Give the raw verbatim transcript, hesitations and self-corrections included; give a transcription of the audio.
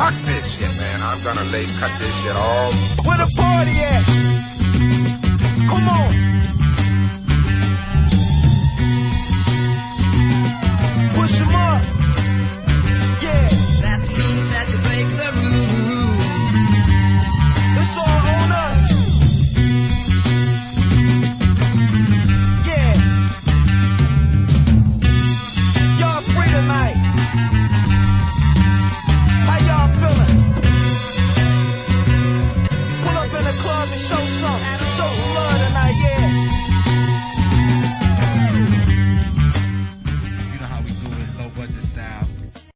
Fuck this shit, man. I'm gonna lay cut this shit all. Where the party at? Come on.